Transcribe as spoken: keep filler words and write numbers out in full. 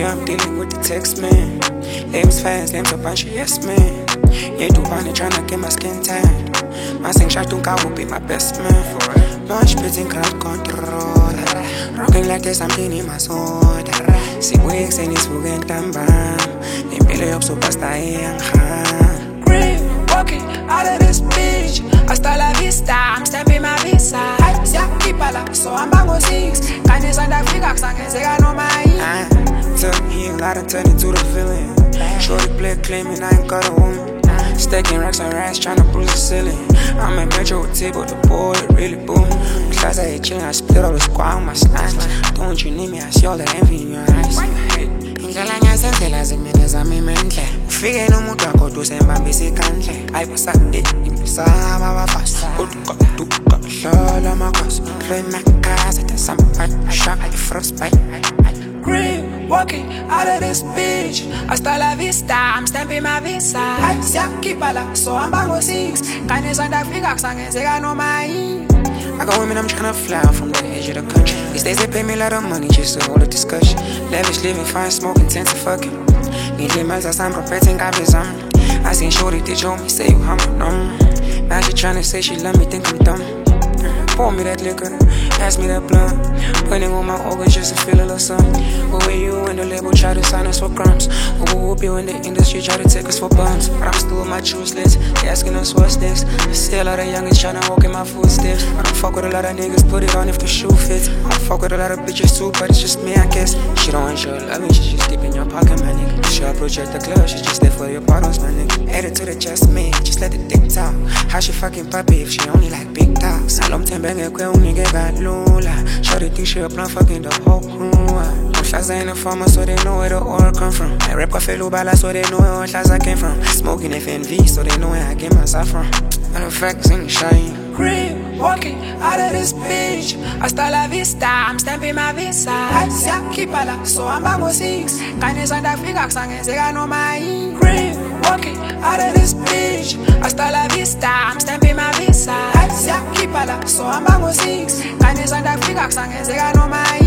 Yeah, I'm dealing with the text, man. Lames fans, lames a bunch of yes, man. Yeah, do bunny tryna get my skin tan. My sing shot don't will be my best man. No, I'm spitting crowd control. Rocking like this, I'm cleaning my sword. See wigs and it's fucking damn bam. They belly up so past I am hard. Green, walking out of this bitch. Hasta la vista, I'm stamping my visa. Siya kipala, so I'm bango six. Kanye sanda fika, sange sega no mai. Took him, I done turned into the villain. Shorty play claiming I ain't got a woman. Stacking racks and racks, tryna bruise the ceiling. I'm at Metro with table, the boy, it really boom. Class I hate chillin', I split all the squad on my snacks. Don't you need me, I see all the envy in your eyes. Ngala ngiyazenzela zimene zami menhle. Ufike nomuntu wakho dusembambisa ikhandle. Ayibasande imisaba abafasa. Uduka hlala amakhasi. Play my cars at the summer shot the frostbite. Green, walking out of this bitch. Hasta la vista, I'm stamping my visa. Siya kipala, so I'm bango six. Kanye sanda fika, sange sega no mai. I got women, I'm tryna fly out from the edge of the country. These days they pay me a lot of money just to hold a discussion. Lavish living, fine smoking, tense and fucking. Need limits, I'm preparing, I be some. I seen shorty, did you me say you humble, numb. Now she tryna say she love me, think I'm dumb. Pour me that liquor, pass me that blunt. Putting on my organs just to feel a little something. But when you and the label try to sign us for crumbs, or we'll whoop you in the industry try to take us for bums. But I'm still with my true slits, they asking us what's next. Still a lot of youngins tryna walk in my footsteps. I don't fuck with a lot of niggas, put it on if the shoe fits. I don't fuck with a lot of bitches too, but it's just me, I guess. She don't want your loving, she just deep in your pocket, my nigga. She approach at the club, she just there for your bottles, my nigga. Add it to the just me, just let the dick talk. How she fucking puppy if she only like big dogs? I don't benge kwe unigeka lula. Shorty think she a plan fucking the whole crew. Ohlaza in the farmer so they know where the oil come from. I rap cafe lubala so they know where Ohlaza came from. Smoking F N V so they know where I get my stuff from. And the facts ain't shine. Green, walking out of this bitch. Hasta la vista, I'm stamping my visa. Siya kipala, so I'm bango six. Kanye sanda fika, sange sega no mai. Green, walking out of this bitch. Hasta la vista, I'm stamping my visa. Siya kipala, so I'm bango six. Kanye sanda fika, sange sega no mai.